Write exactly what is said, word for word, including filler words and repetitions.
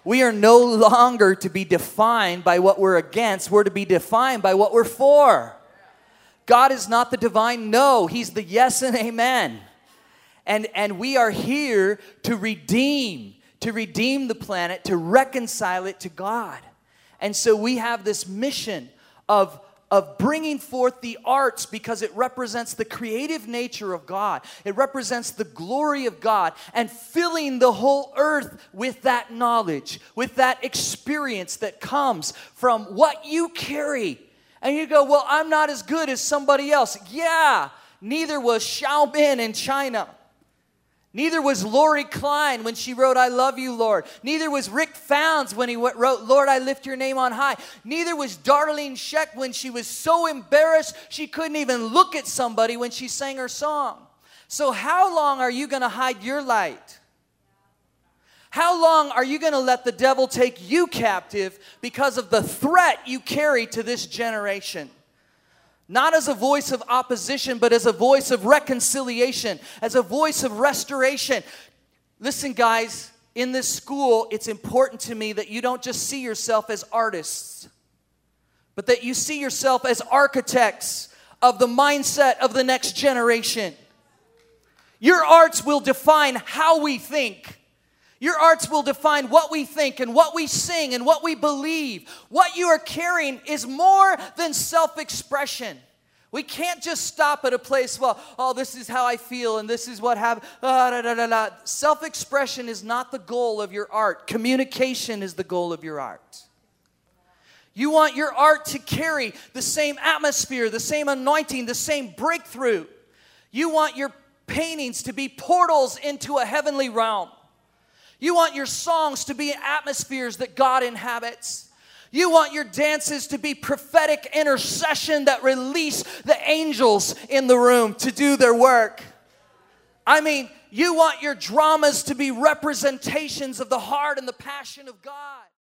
We are no longer to be defined by what we're against. We're to be defined by what we're for. God is not the divine no. He's the yes and amen. And, and we are here to redeem, to redeem the planet, to reconcile it to God. And so we have this mission of, of bringing forth the arts because it represents the creative nature of God. It represents the glory of God and filling the whole earth with that knowledge, with that experience that comes from what you carry. And you go, well, I'm not as good as somebody else. Yeah, neither was Xiaomin in China. Neither was Lori Klein when she wrote, I love you, Lord. Neither was Rick Founds when he wrote, Lord, I lift your name on high. Neither was Darlene Scheck when she was so embarrassed she couldn't even look at somebody when she sang her song. So how long are you going to hide your light? How long are you going to let the devil take you captive because of the threat you carry to this generation? Not as a voice of opposition, but as a voice of reconciliation, as a voice of restoration. Listen, guys, in this school, it's important to me that you don't just see yourself as artists, but that you see yourself as architects of the mindset of the next generation. Your arts will define how we think. Your arts will define what we think and what we sing and what we believe. What you are carrying is more than self-expression. We can't just stop at a place, well, oh, this is how I feel and this is what happened. Uh, da, da, da, da. Self-expression is not the goal of your art. Communication is the goal of your art. You want your art to carry the same atmosphere, the same anointing, the same breakthrough. You want your paintings to be portals into a heavenly realm. You want your songs to be atmospheres that God inhabits. You want your dances to be prophetic intercession that release the angels in the room to do their work. I mean, you want your dramas to be representations of the heart and the passion of God.